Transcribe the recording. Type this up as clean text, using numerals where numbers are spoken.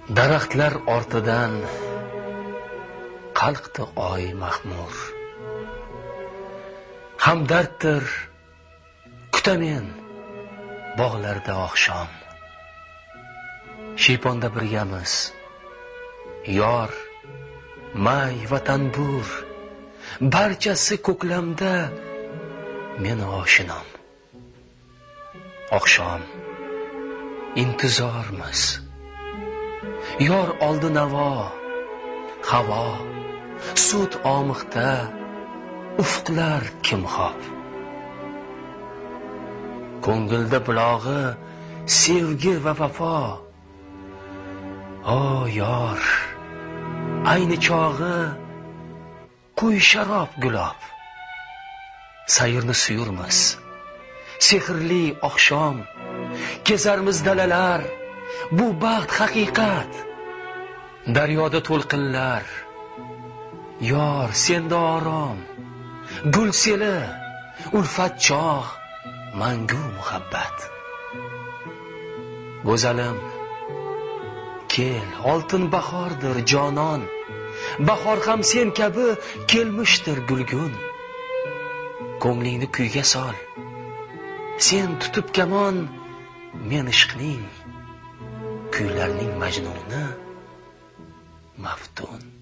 Daraxtlar ortidan qalqdi oy mahmur. Hamdarddir kutamen bog'larda oqshom. Shiyponda birgamiz, yor, may va tanbur, barchasi ko'klamda meni oshinom. Oqshom, intizormiz. Yor oldi navo, havo, sut omiqda, ufqlar kimxob. Ko'ngilda bulog'i sevgi va vafo. O yor, ayni chog'i quy sharob gulob. Sayrni suyurmiz, sehrli oqshom, kezarmiz dalalar, bu baxt haqiqat. Daryoda to'lqinlar, yor senda orom, gul seli, ulfat chog', mangu muhabbat. Go'zalim, kel, oltin bahordir jonon, bahor ham sen kabi kelmishdir gulgun. Ko'nglingni kuyga sol, sen tutib kamon, men ishqning, kuylarning majnuni, maftun.